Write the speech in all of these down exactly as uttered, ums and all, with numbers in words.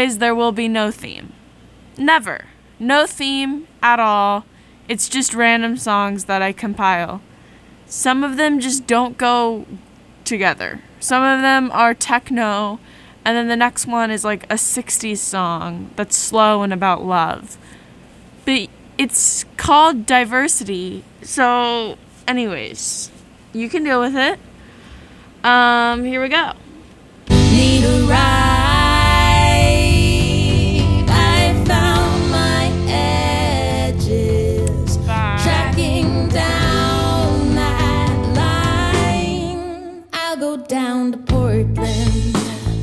always, there will be no theme. Never. No theme at all. It's just random songs that I compile. Some of them just don't go together. Some of them are techno, and then the next one is like a sixties song that's slow and about love. But it's called diversity, so anyways, you can deal with it. Um, here we go. Need a ride. I found my edges. Bye. Tracking down that line. I'll go down to Portland.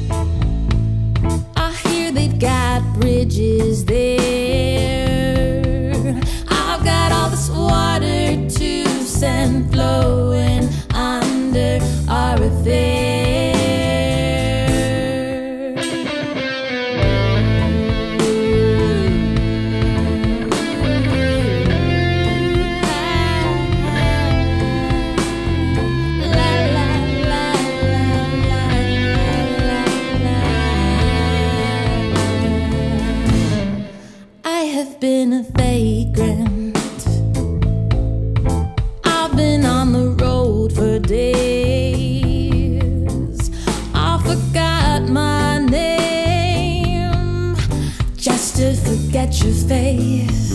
I hear they've got bridges there. I've got all this water to send flowing under our affair. Been a vagrant. I've been on the road for days. I forgot my name just to forget your face.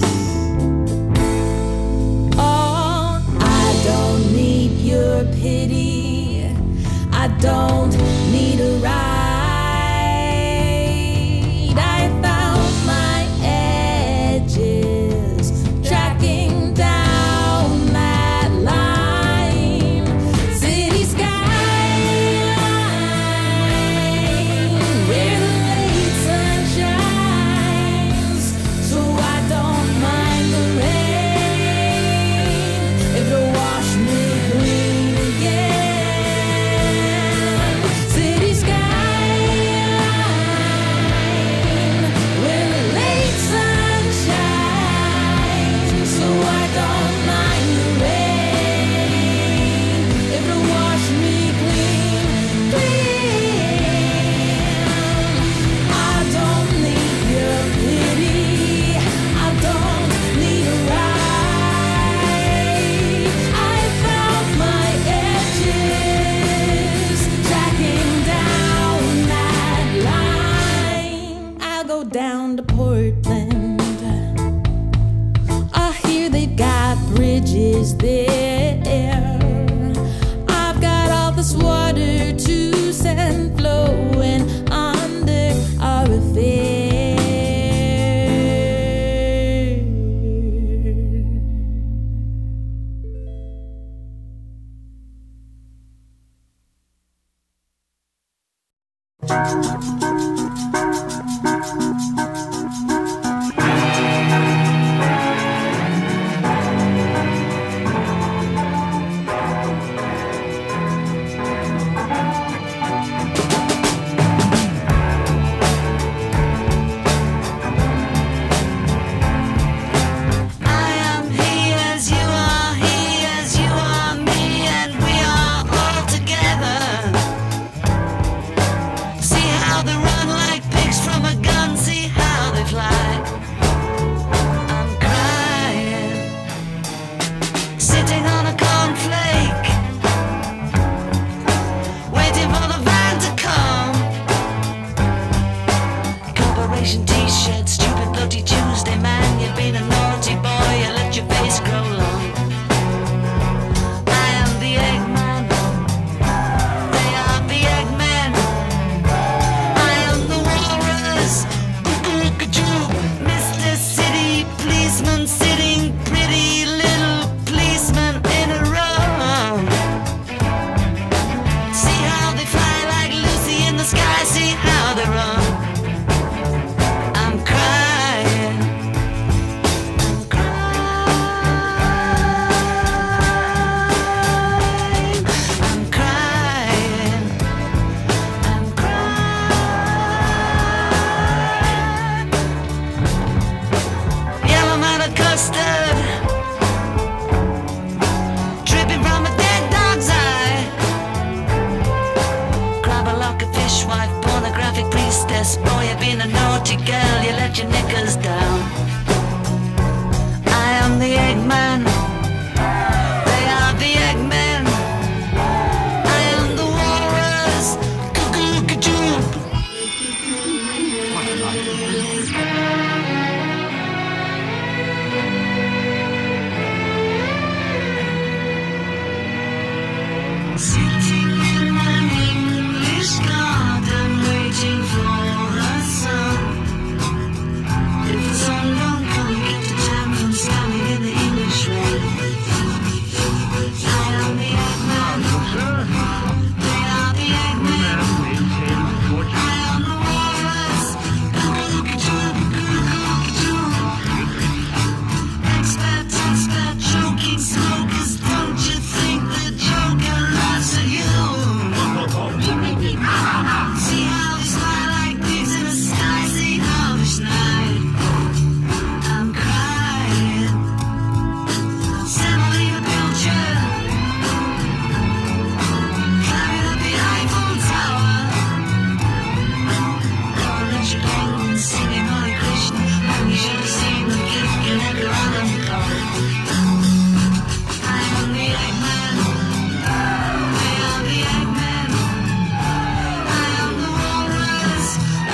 Oh, I don't need your pity. I don't need a ride. I found my tracking down that line. City skyline where the late sun shines. So I don't mind the rain if it'll wash me clean again. City skyline where the late sun shines. So I don't mind the rain if it'll wash me clean, clean. I don't need your pity. I don't need a ride. I found my edges, tracking down that line. I'll go down to Portland. They've got bridges there. I've got all this water to send flowing under our affair. naughty girl, you let your knickers down. I am the Eggman. They are the Eggmen. I am the walrus. Cuckoo-ca-choo. What a sitting in an English garden, waiting for the sun. If the sun don't come, get the time from standing in the English rain. I am the Eggman. They are the Eggmen. I am the walrus. Cuckoo-ca-choo, cuckoo-ca-choo. Expert, expert, choking smokers, don't you think the Joker laughs at you? See how we smile like pigs in a spicy Irish night. I'm crying. Semolina Pilchard. Climbing up the Eiffel Tower. Going Richard England singing Hare Krishna. And you should have seen the gift in every random color. I am the Eggman. They are the Eggmen. I am the walrus.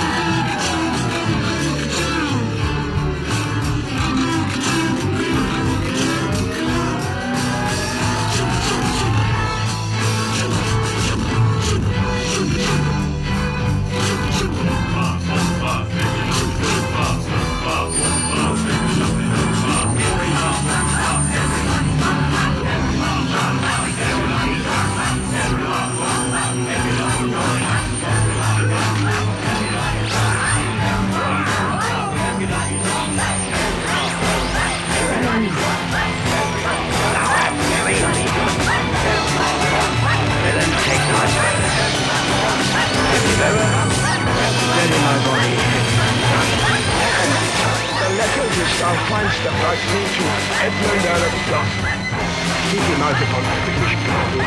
The letter which thou find'st about me to Edmund Earl of Gloucester. Keep him out upon the British ground.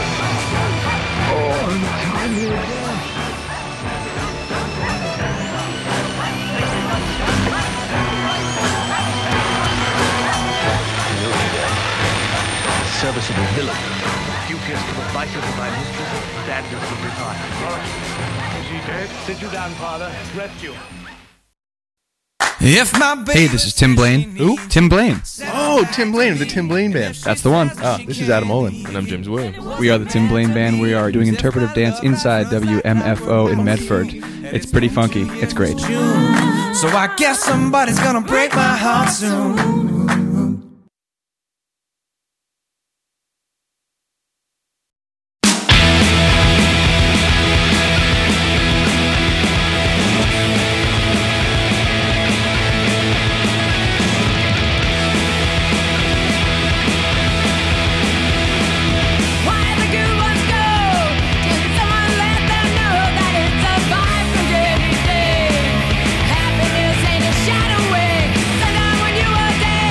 Oh, untimely death. Serviceable villain. Duteous to the vices of my mistress, badness of his heart. Is he dead? Sit you down, father. Rest you. If my Hey, this is Tim Blaine. Ooh, Tim Blaine. Oh, Tim Blaine of the Tim Blaine Band. That's the one. Ah, this is Adam Olin. And I'm James Williams. We are the Tim Blaine Band. We are doing interpretive dance inside W M F O in Medford. It's pretty funky. It's great. So I guess somebody's gonna break my heart soon. Happiness ain't a shadow way. So now when you were dead.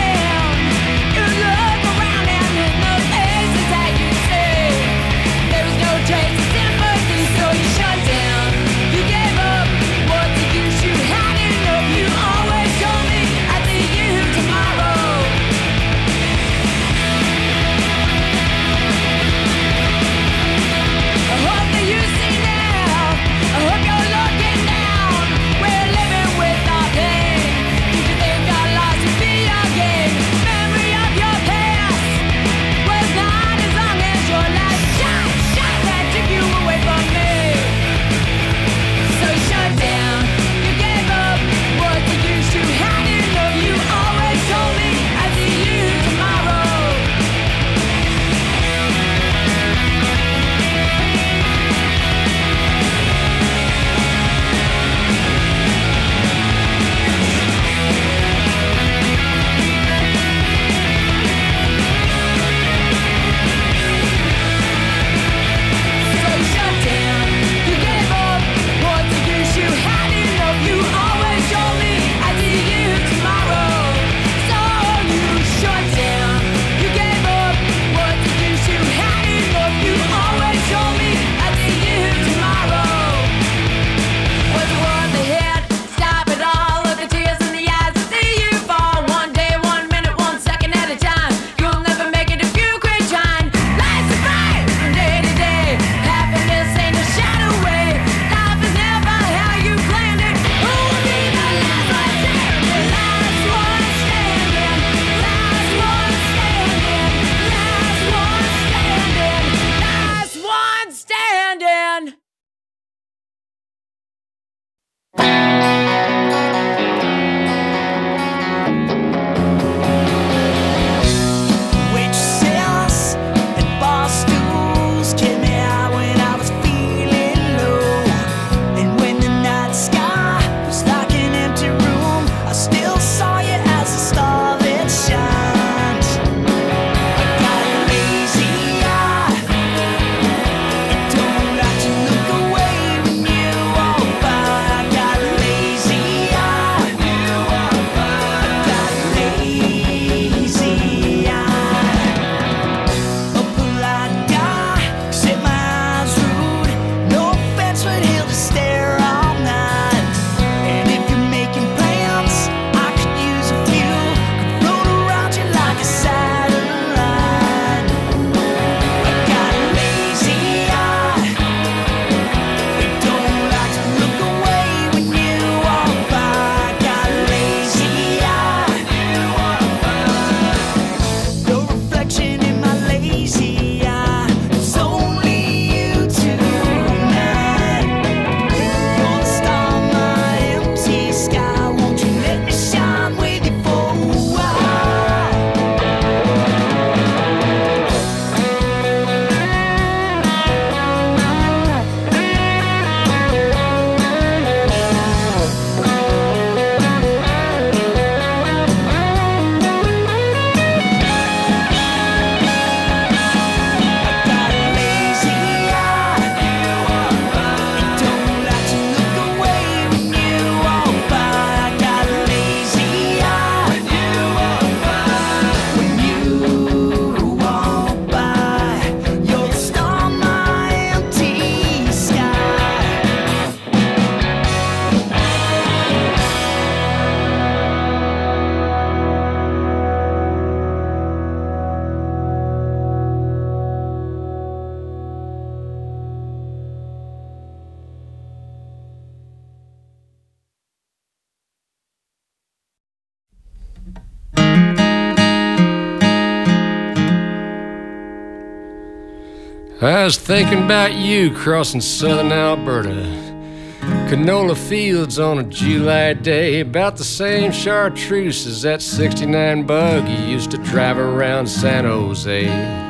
I was thinking about you crossing southern Alberta. Canola fields on a July day, about the same chartreuse as that sixty-nine bug you used to drive around San Jose.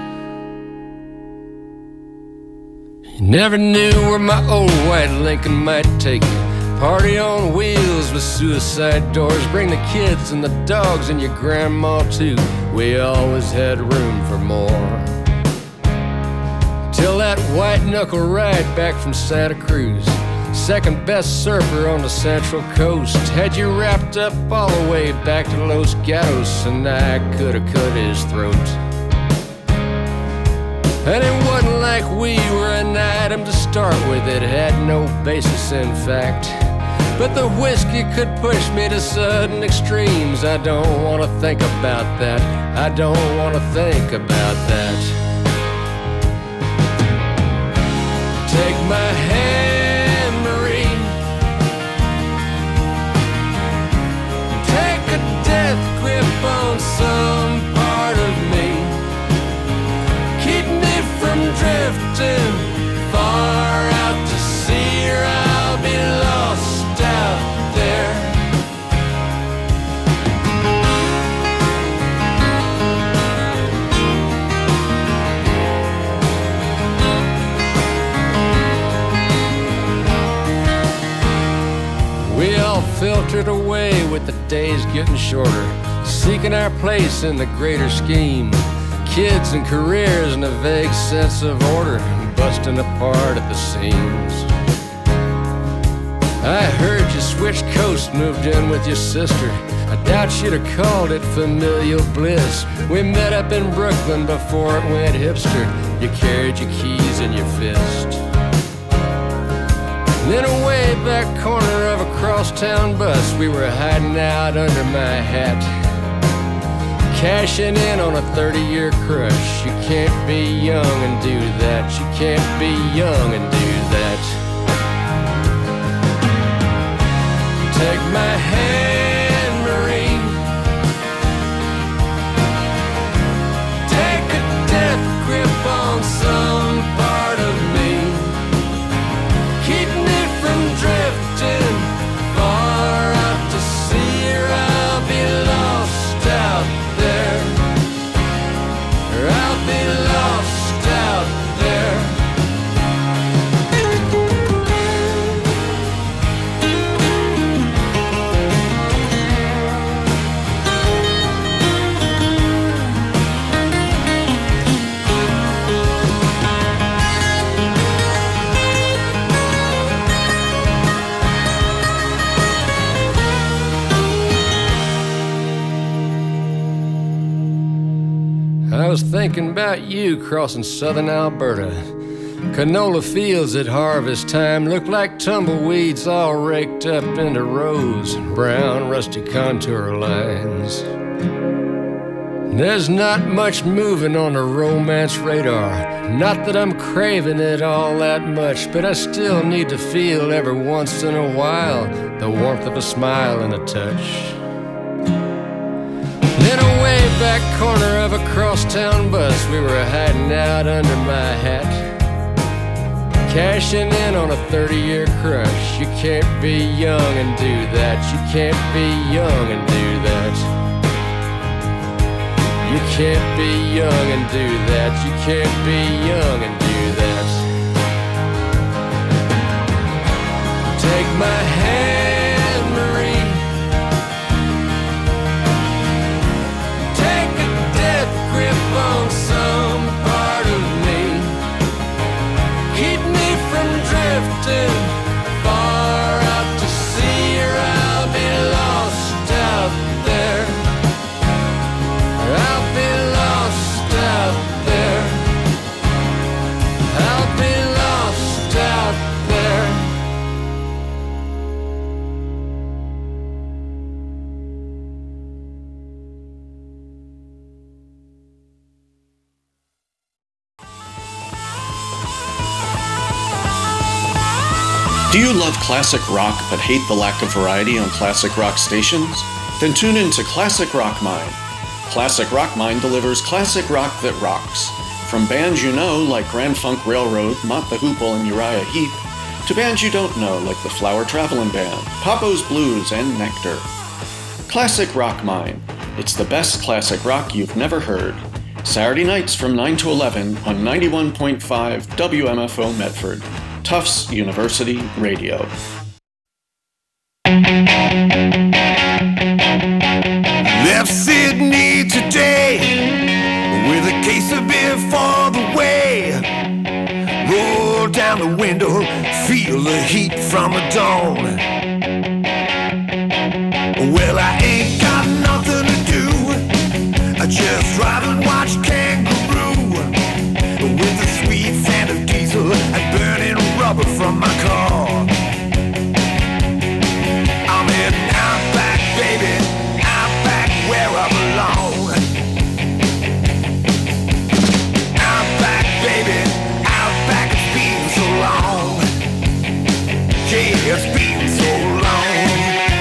You never knew where my old white Lincoln might take you. Party on wheels with suicide doors. Bring the kids and the dogs and your grandma too. We always had room for more. Till that white knuckle ride back from Santa Cruz, second best surfer on the Central Coast, had you wrapped up all the way back to Los Gatos, and I coulda cut his throat. And it wasn't like we were an item to start with, it had no basis in fact. But the whiskey could push me to sudden extremes. I don't wanna think about that, I don't wanna think about that. Take my hand, Marie, take a death grip on some part of me. Keep me from drifting far out to sea, or I'll be lost out there. We all filtered away with the days getting shorter, seeking our place in the greater scheme. Kids and careers and a vague sense of order, busting apart at the seams. I heard you switched coast, moved in with your sister. I doubt you'd have called it familial bliss. We met up in Brooklyn before it went hipster. You carried your keys in your fist. And in a way back corner of a crosstown bus, we were hiding out under my hat, cashing in on a thirty-year crush. You can't be young and do that, you can't be young and do that. Take my hand, Marie, take a death grip on some part of me. Keep me from drifting far out to sea, or I'll be lost out there. Or I'll be lost out there. I was thinking about you crossing southern Alberta. Canola fields at harvest time look like tumbleweeds all raked up into rows, brown rusty contour lines. There's not much moving on the romance radar, not that I'm craving it all that much, but I still need to feel every once in a while the warmth of a smile and a touch. In a way back corner of a crosstown bus, we were hiding out under my hat, cashing in on a thirty-year crush. You can't be young and do that, you can't be young and do that. You can't be young and do that, you can't be young and do that. Take my hand, Marie, take a death grip on some part of me. Keep me from drifting far out to sea, or I'll be lost out there. Or I'll be lost out there. I'll be lost out there. Do you love classic rock but hate the lack of variety on classic rock stations? Then tune in to Classic Rock Mind. Classic Rock Mind delivers classic rock that rocks. From bands you know, like Grand Funk Railroad, Mott the Hoople, and Uriah Heep, to bands you don't know, like the Flower Travelin' Band, Papo's Blues, and Nectar. Classic Rock Mine. It's the best classic rock you've never heard. Saturday nights from nine to eleven on ninety-one point five W M F O Medford, Tufts University Radio. Left Sydney today with a case of beer for the way. Roll down the window, feel the heat from the dawn. Well, I ain't got nothing to do, I just drive and watch Kangaroo with the sweet scent of diesel and burning rubber from my car. I'm heading out back, baby, out back where I belong. Out back, baby, out back, it's been so long. Yeah, it's been so long.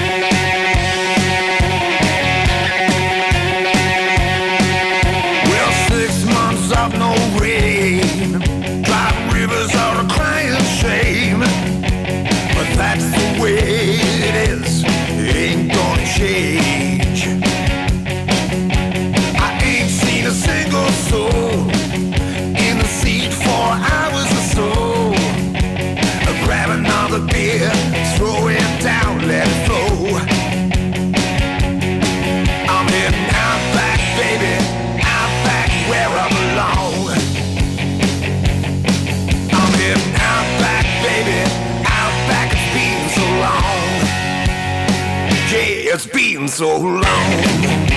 Well, six months of no rain, driving rivers are a crying shame. But that's the way it is, it ain't gonna change. I ain't seen a single soul in the seat for hours or so. Grab another beer, throw it down, let it flow. I'm heading out back, baby, out back where I belong. I'm heading out back, baby, out back, it's been so long. Yeah, it's been so long.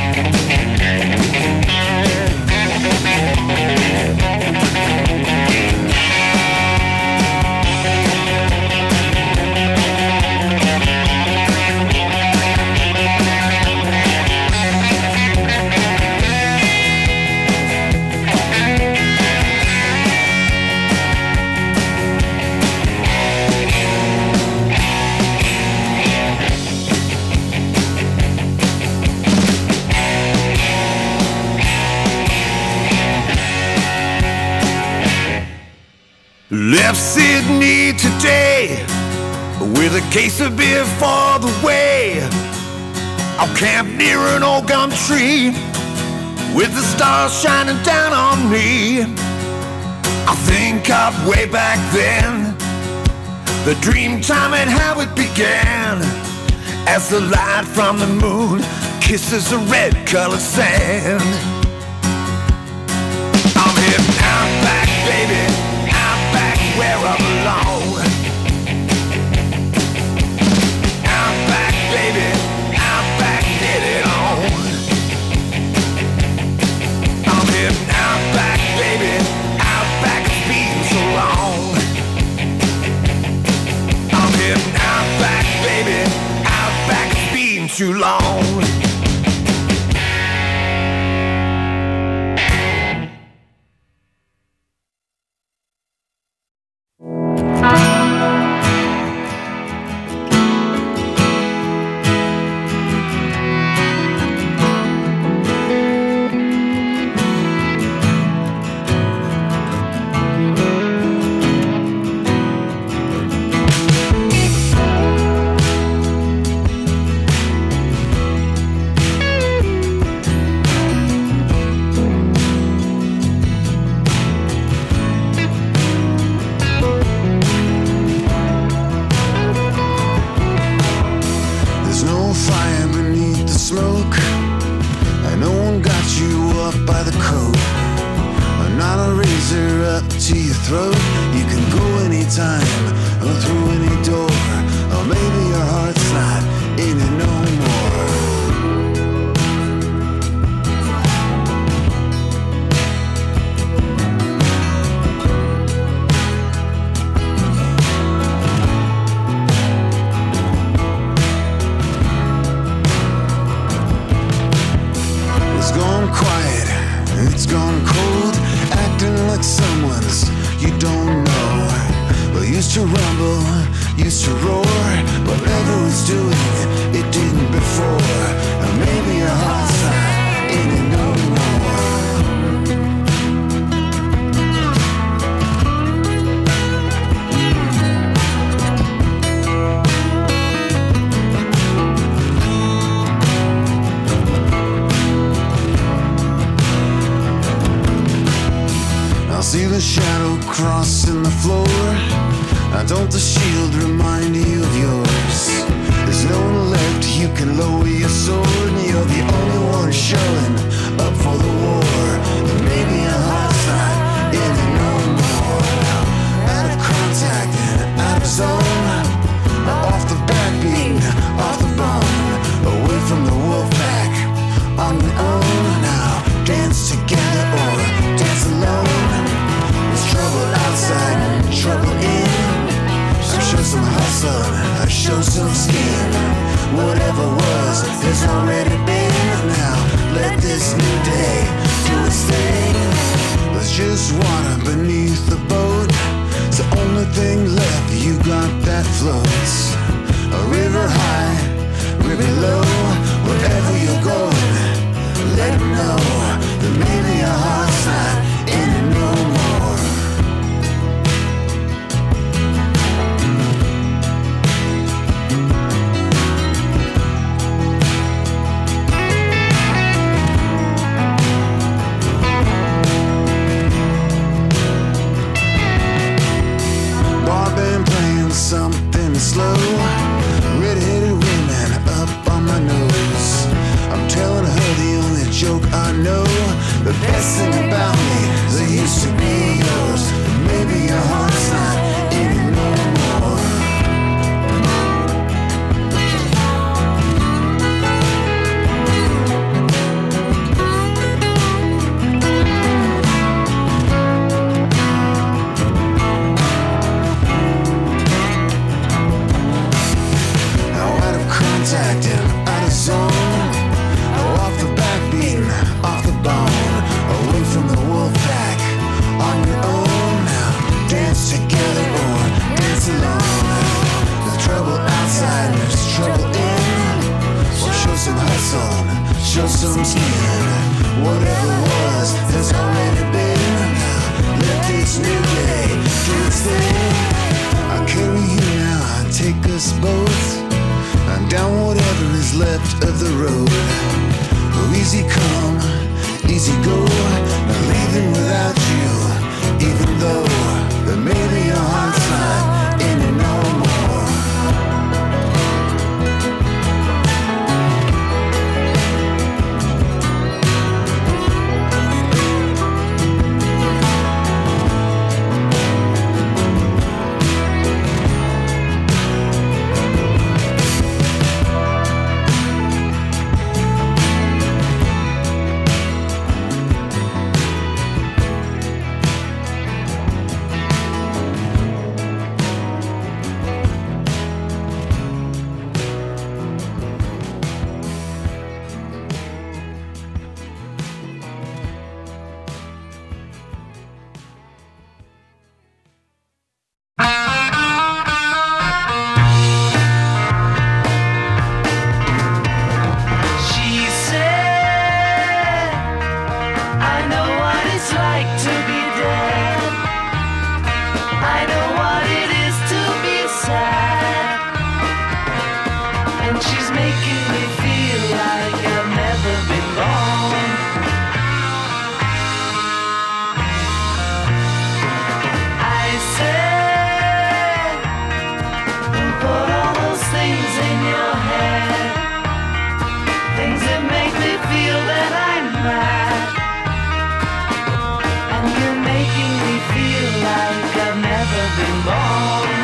Left Sydney today with a case of beer for the way. I'll camp near an old gum tree with the stars shining down on me. I think of way back then, the dream time and how it began, as the light from the moon kisses the red colored sand. I'm heading out back, baby, where I belong. Out back, baby, out back, get it on. I'm heading out back, baby, out back, it's been so long. I'm heading out back, baby, out back, it's been too long. shadow crossing the floor. Now don't the shield remind you of yours? There's no one left, you can lower your sword, and you're the only one showing up for the war. And maybe your heart's not in it no more. Out of contact and out of zone, off the backbeat, off the bone, away from the wolf pack, on your own. Now dance together or dance alone. There's trouble outside and trouble in. So show some hustle, or show some skin. Whatever was, there's already been. Now let this new day do its thing. There's just water beneath the boat. It's the only thing left, you got that floats. A river high, river low. Wherever you're going, let them know that maybe your heart's not in it no more. Bar band playing something slow. Red-headed women up on my nose. I'm telling her the only joke I know. The best thing about me is it used to be yours. But maybe your heart's not in it no more. Now out of contact and out of zone, off the backbeat, off the bone, away from the wolf pack, on your own. Now dance together or dance alone. There's trouble outside and there's trouble in. Well, show some hustle, show some skin. Whatever was, there's already been. Now let this new day do its thing. I'll carry you now, I'll take us both and down whatever is left of the road. Oh, easy come, easy go. Not leaving without you, even though that maybe your heart's not in it no more. She said, I know what it's like to be dead. I know what it is to be sad. And she's making me feel like I've never been born. I said, put all those things in your head, things that make me feel that I'm mad. And you're making me feel like I've never been born.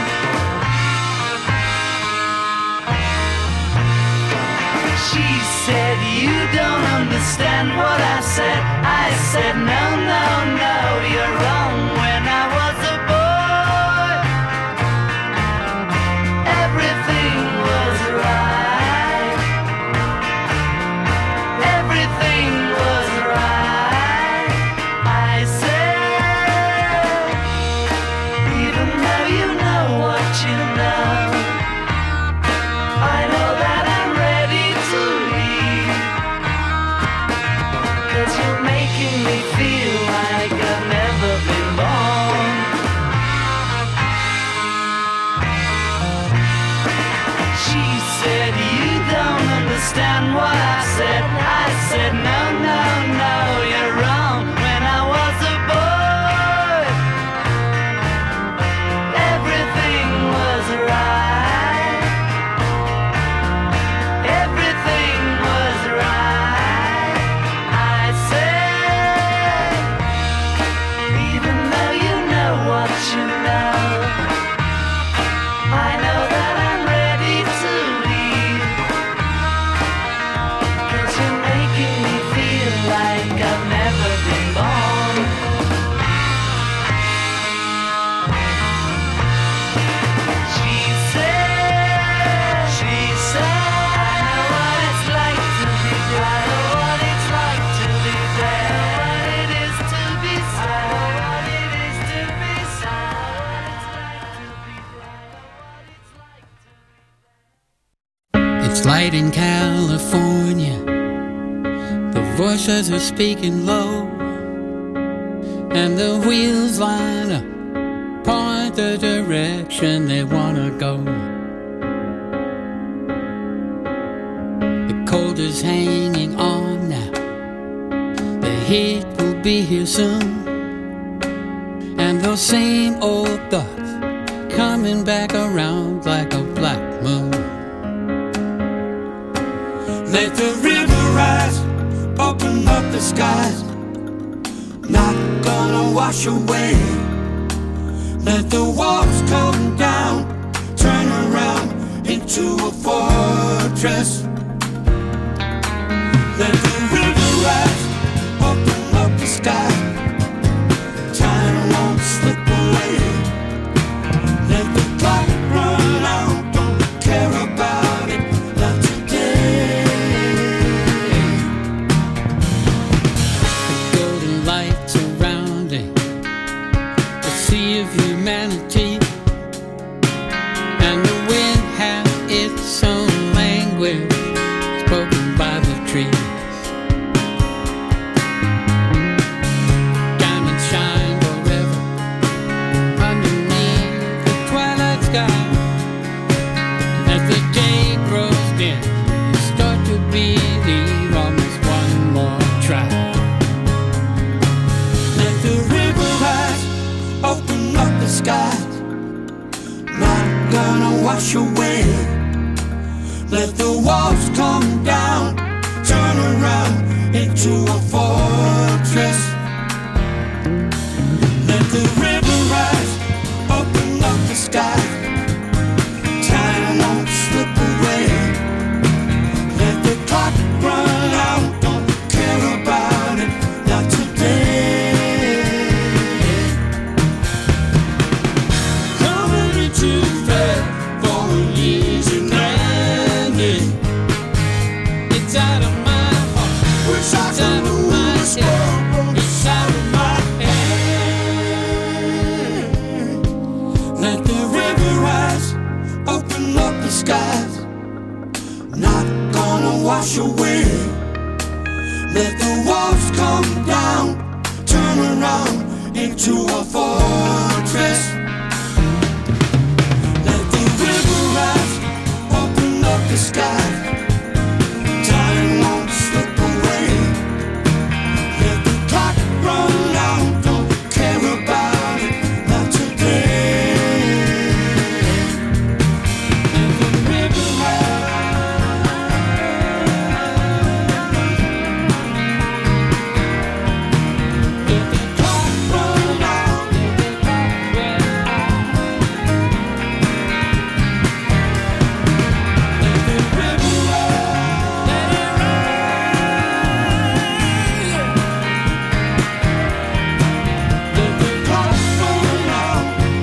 She said, you don't understand what I said. I said, no, no, no, you're wrong. When I was a boy, everything was right. Everything was right. I said, even though you know what you know, I know that I'm ready to leave. 'Cause you're making me feel like I've never been born. She said, you don't understand what I said. I said, no, no, no, you're wrong. When I was a boy, late in California, the voices are speaking low, and the wheels line up, point the direction they wanna go. The cold is hanging on now, the heat will be here soon, and those same old thoughts coming back around like a black moon. Let the river rise, open up the skies, not gonna wash away. Let the walls come down, turn around into a fortress. Let the river rise, open up the sky, time won't slip away. Let the clock run out, don't care about it, not today. The golden light surrounding the sea of humanity, and the wind has its own language spoken by the trees. Diamonds shine forever underneath the twilight sky. As the day grows dim, you start to believe almost one more try. Let the river rise, open up the skies, not gonna wash away. Let the walls come down, turn around into a fortress. Let the river rise, open up the sky, time won't slip away. Let the clock run out, don't care about it, not today. Coming into fair for an easy landing. It's out of my heart, it's out of my head, it's out of my head. Let the river rise, open up the skies, not gonna wash away. Let the walls come down, turn around into a fortress. Let the river rise, open up the skies, time won't slip away. Let the clock run out, don't care about it, not today. Let the river let the clock run out, let the clock run out. Let the river run, let it run. Let the clock run out.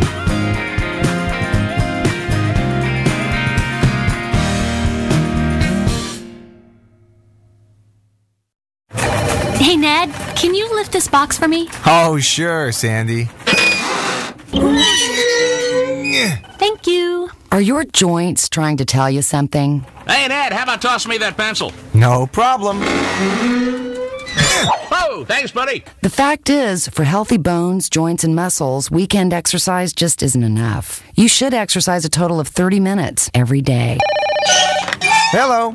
Hey, Ned, can you lift this box for me? Oh, sure, Sandy. Thank you. Are your joints trying to tell you something? Hey, Ned, how about tossing me that pencil? No problem. Oh, thanks, buddy. The fact is, for healthy bones, joints, and muscles, weekend exercise just isn't enough. You should exercise a total of thirty minutes every day. Hello.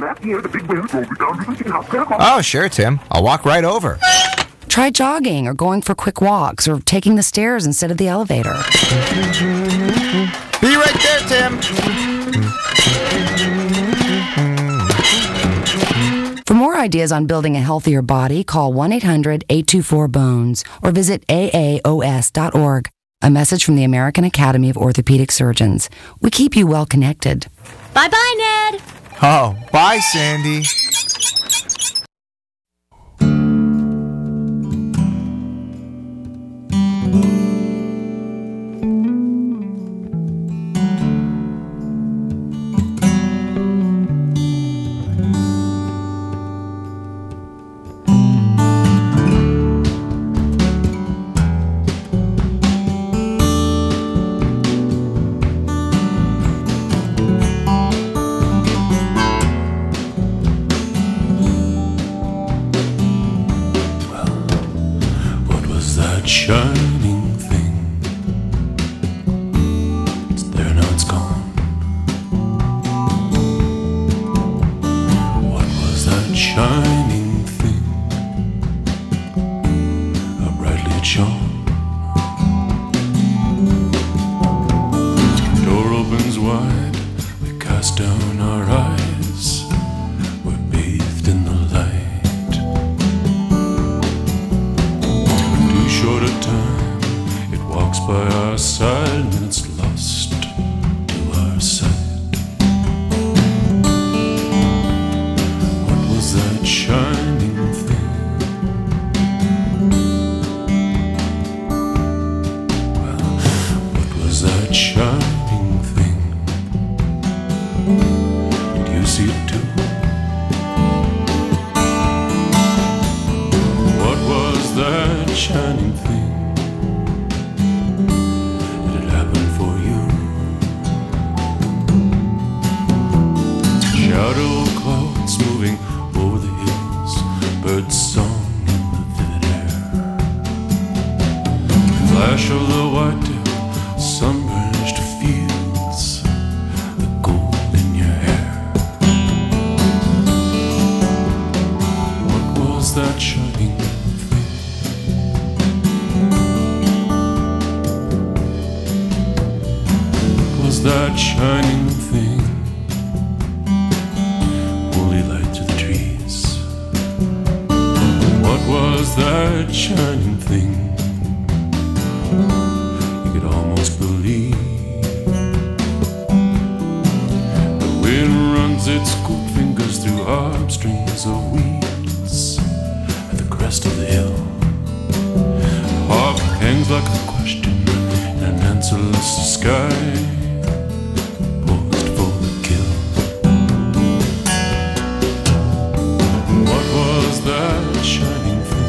Oh, sure, Tim. I'll walk right over. Try jogging or going for quick walks or taking the stairs instead of the elevator. Be right there, Tim. For more ideas on building a healthier body, call one eight hundred eight two four bones or visit A A O S dot org. A message from the American Academy of Orthopedic Surgeons. We keep you well connected. Bye-bye, Ned. Oh, bye, Sandy. shining thing? It's there, now it's gone. What was that shining thing? How brightly it shone. Door opens wide, we cast down our eyes. We're bathed in the light. Too short a time, it walks by our side, and it's lost to our sight. What was that shining thing? Well, what was that shining thing? Did you see it too? What was that shining thing? Did it happen for you? Shadow clouds moving over the hills, bird song in the vivid air. Flash of the whitetail, sunburnished fields, the gold in your hair. What was that shining thing? What was that shining thing? Woolly light through the trees. What was that shining thing? You could almost believe. The wind runs its cool fingers through harp strings of weeds at the crest of the hill. The harp hangs like a question in an answerless sky, poised for the kill. What was that shining thing?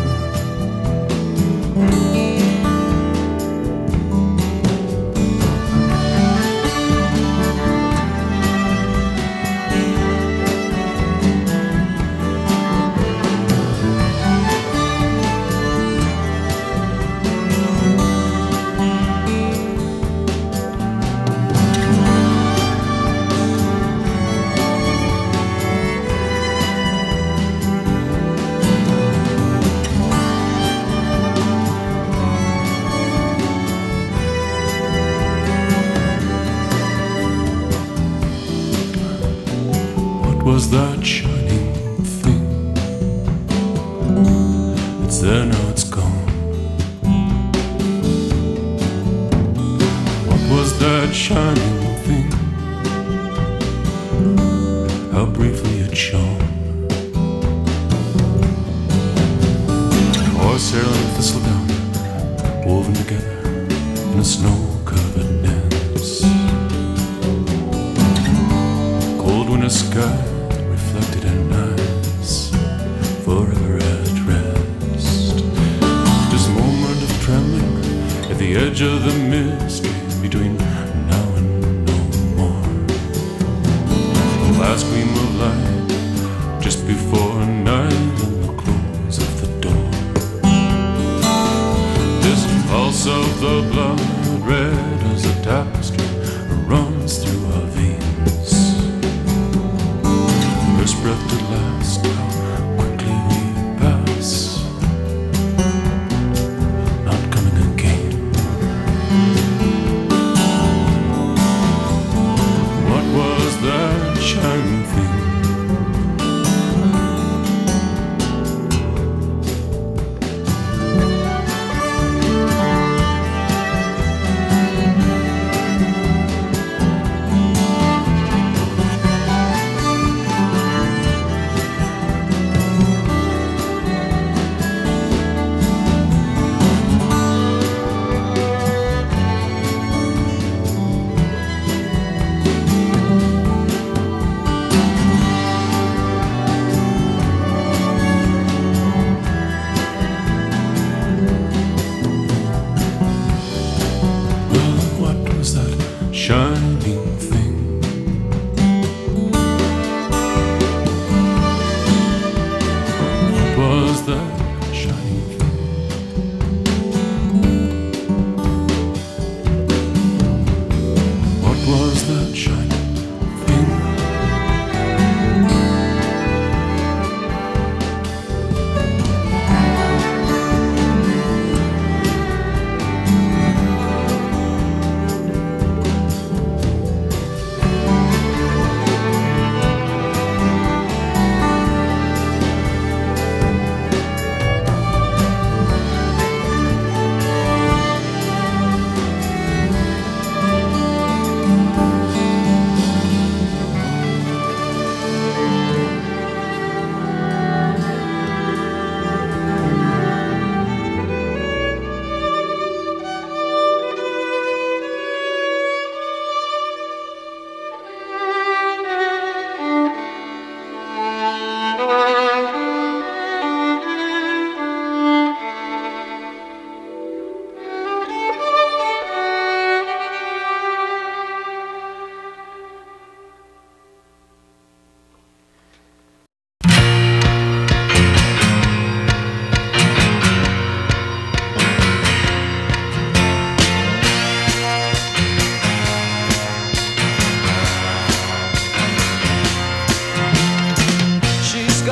What was that shining thing? It's there, now it's gone. What was that shining thing? How briefly it shone. Horsehair and thistledown woven together in a snow-covered dance. Cold winter sky reflected in eyes forever at rest. This moment of trembling at the edge of the mystery between now and no more. The last gleam of light just before night and the close of the door. This pulse of the blood, red as a tapestry, runs through our veins. First breath at last, how quickly we pass, not coming again. What was that shining thing?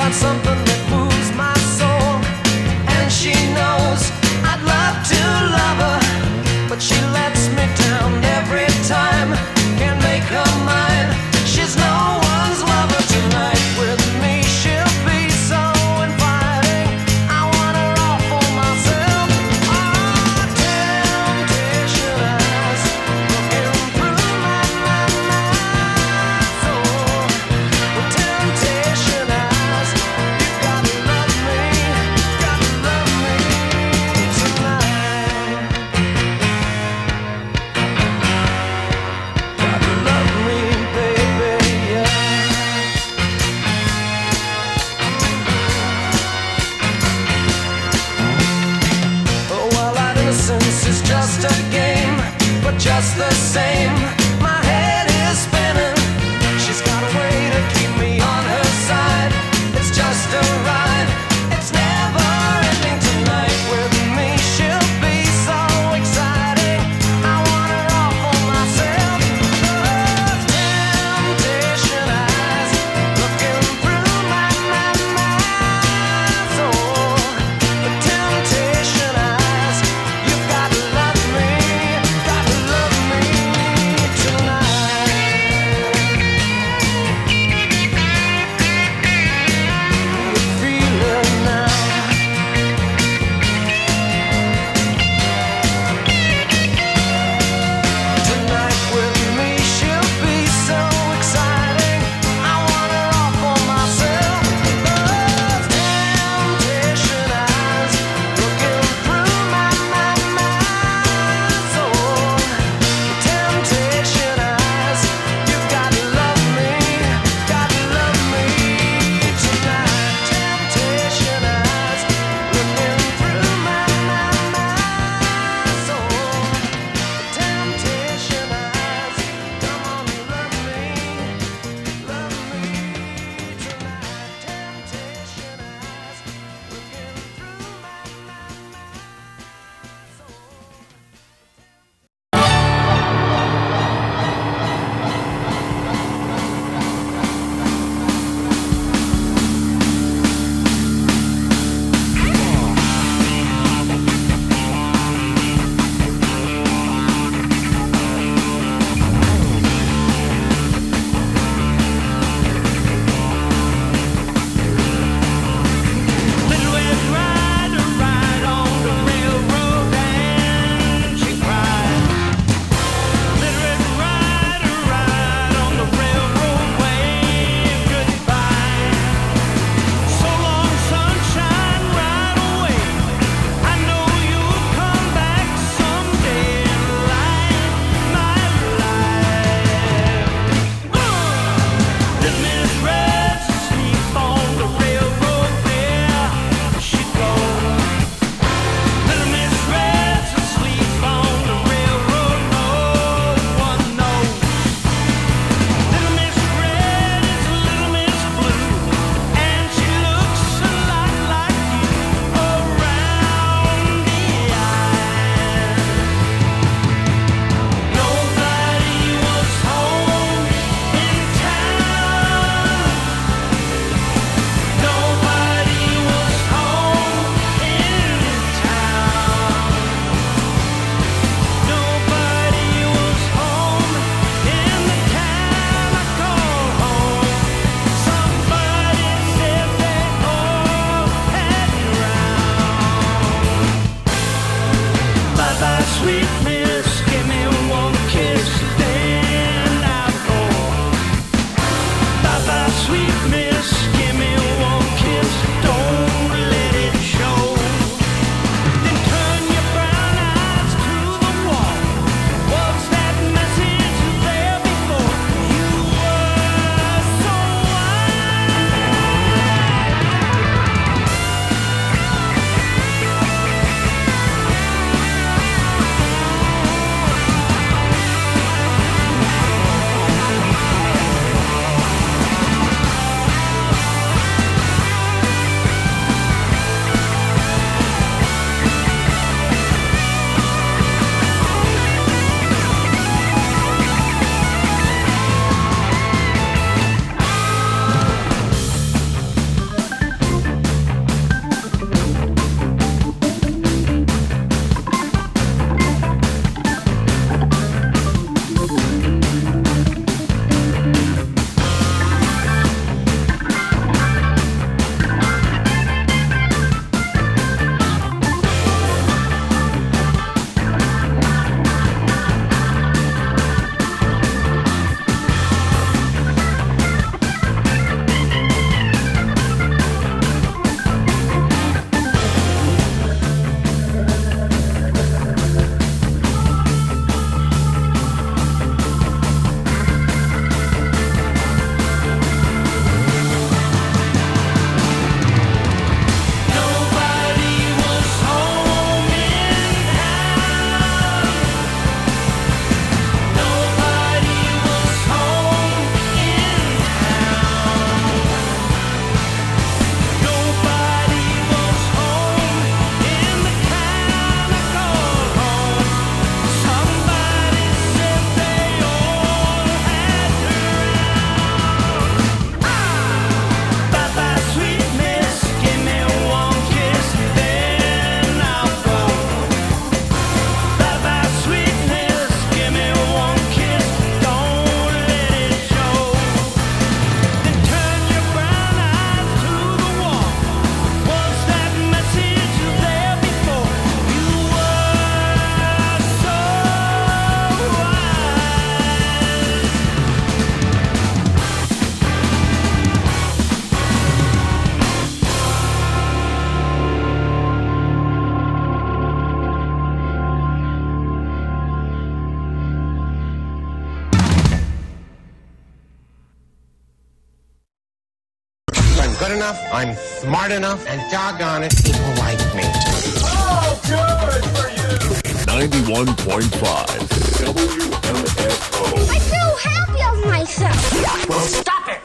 got something that moves my soul, and she knows I'd love to love her, but she lets me down every time. Can't make her mine. She's no one's lover tonight. With me she'll be so inviting. I want her all for myself. Oh, temptation eyes looking through my, my, my soul. With temptation eyes, you gotta love me, gotta love me tonight. Gotta love me, baby, yeah. Oh, well, our innocence is just a game, but just the same, my head is spinning. She's got a way to keep me on her side. It's just a ride. It's never ending tonight. With me she'll be so exciting. I want her all for myself. Those temptation eyes looking through my, my, my soul. The temptation eyes, you gotta love me, gotta love me good enough, I'm smart enough, and doggone it, people like me. Oh, good for you! ninety-one point five W M F O. I feel happy of myself. Well, stop it!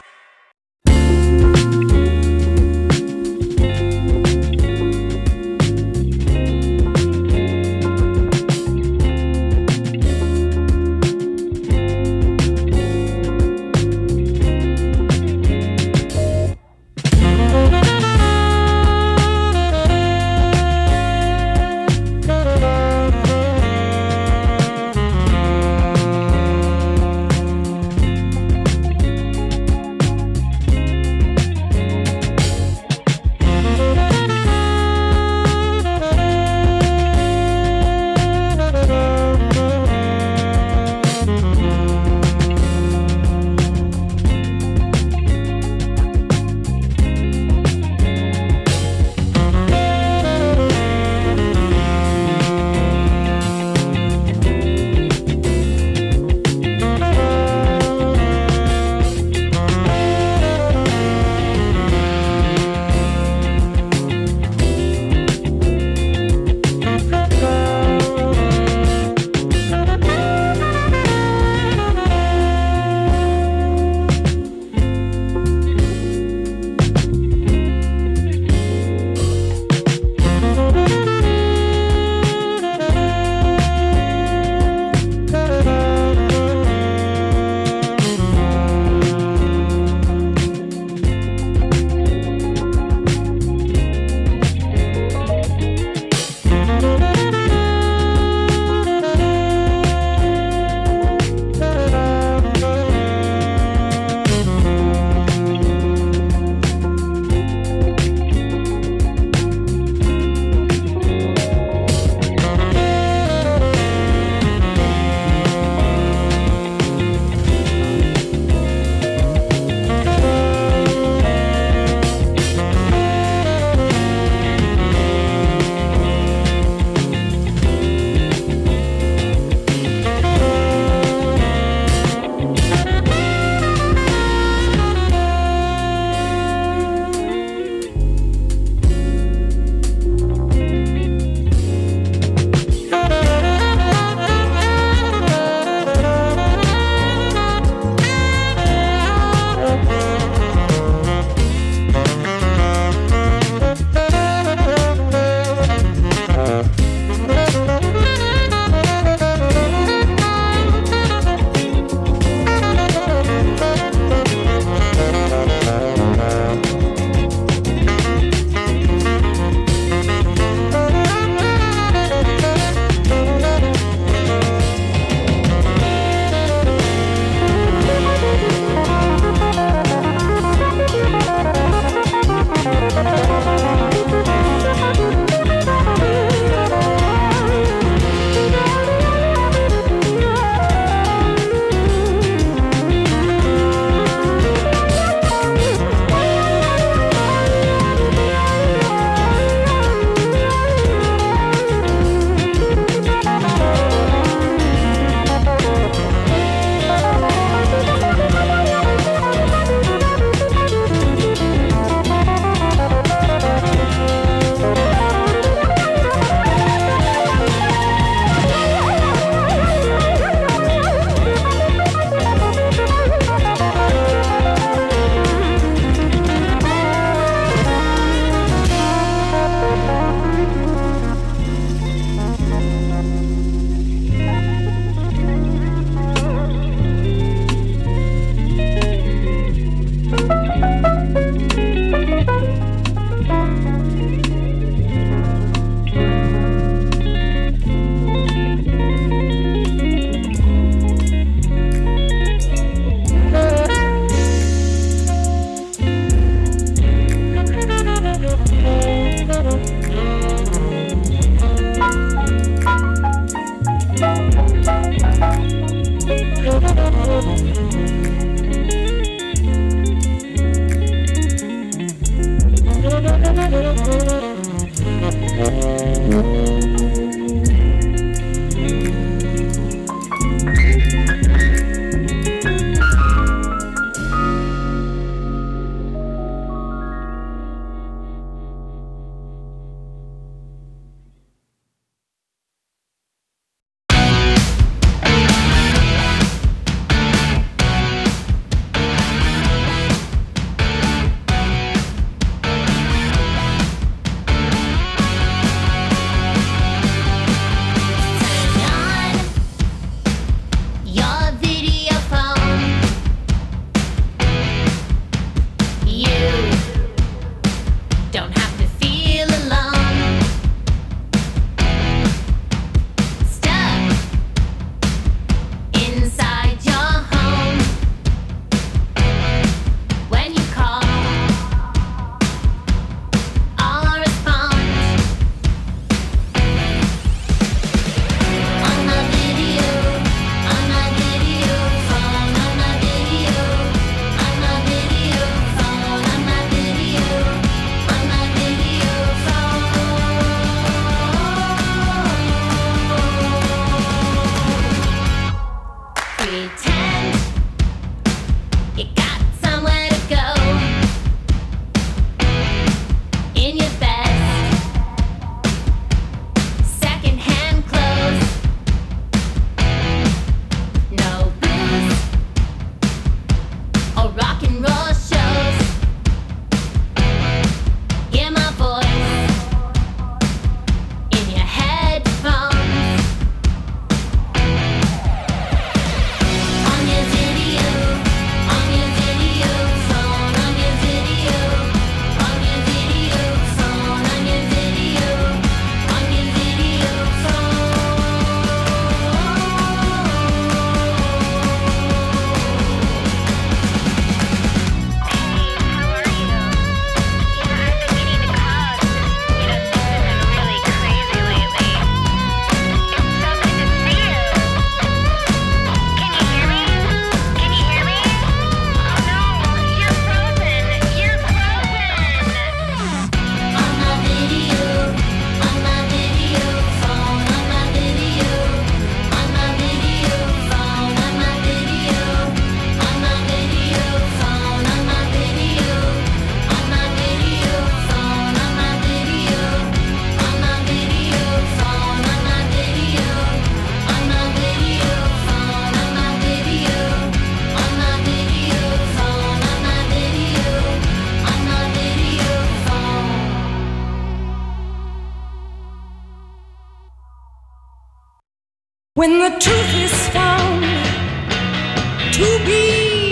When the truth is found to be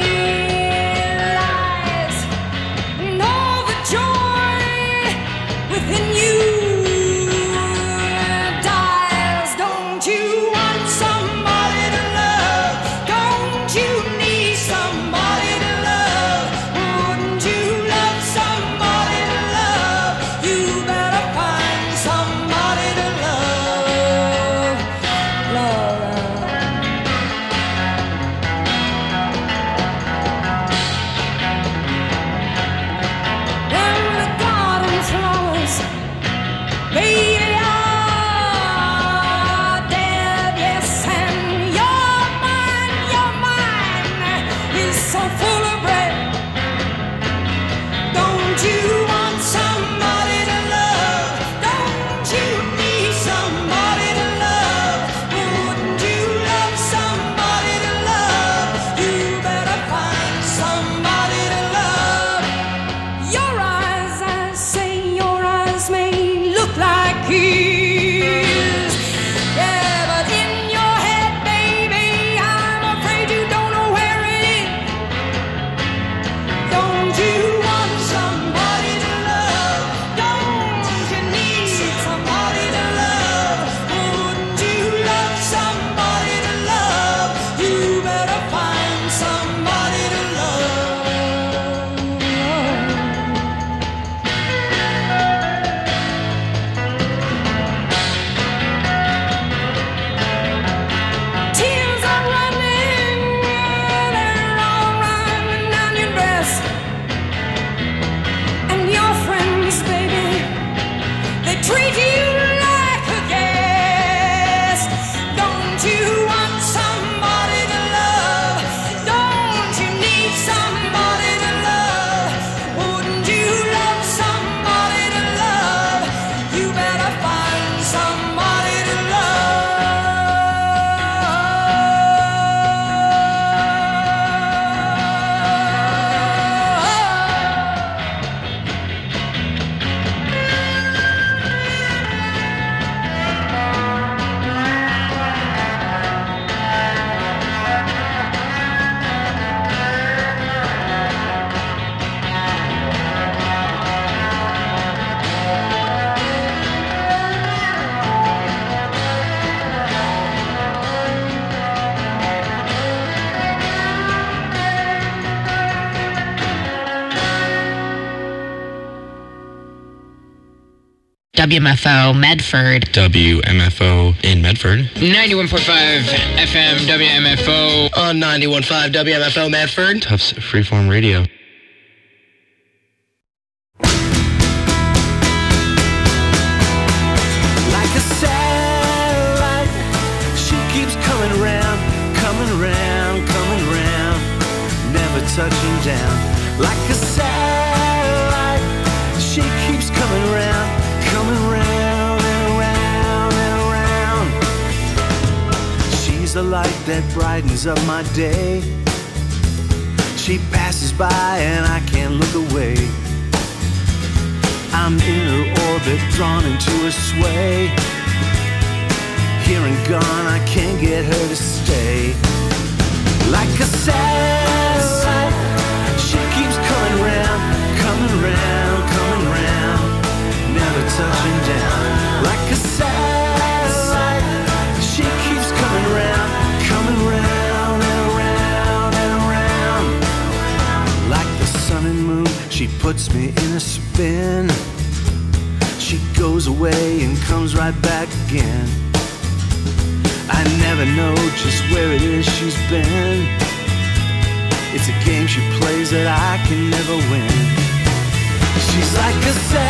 lies, and all the joy within you dies. Don't you want somebody to love? Don't you need somebody to love? Wouldn't you love somebody to love? You better find somebody to love. Love, when the garden flowers, baby, are dead, yes, and your mind, your mind is so full of bread. Don't you want somebody to love? Don't you need somebody to love? Wouldn't you love somebody to love? You better find somebody to love. Your eyes, I say, your eyes may look like his. Yeah, but in your head, baby, I'm afraid you don't know where it is. Don't you want somebody to love? Don't you need somebody to love? Wouldn't you love somebody to love? You better find somebody to love. Tears are running, they're all running down your dress. And your friends, baby, they treat you like a guest. Don't you want somebody to love? Don't you need somebody to love? Wouldn't you love somebody to love? You better find somebody to W M F O Medford. W M F O in Medford. ninety-one point five F M W M F O on ninety-one point five W M F O Medford. Tufts Freeform Radio. like a satellite. She keeps coming round, coming round, coming round, never touching down. Like a satellite, she keeps coming round, coming round and around and around. She's the light that brightens up my day. She passes by and I can't look away. I'm in her orbit, drawn into her sway. Here and gone, I can't get her to stay. Like a satellite, she keeps coming round, coming round, coming round, never touching down. Like a satellite, she keeps coming round, coming round and around and around. Like the sun and moon, she puts me in a spin. She goes away and comes right back again. I never know just where it is she's been. It's a game she plays that I can never win. She's like a satellite.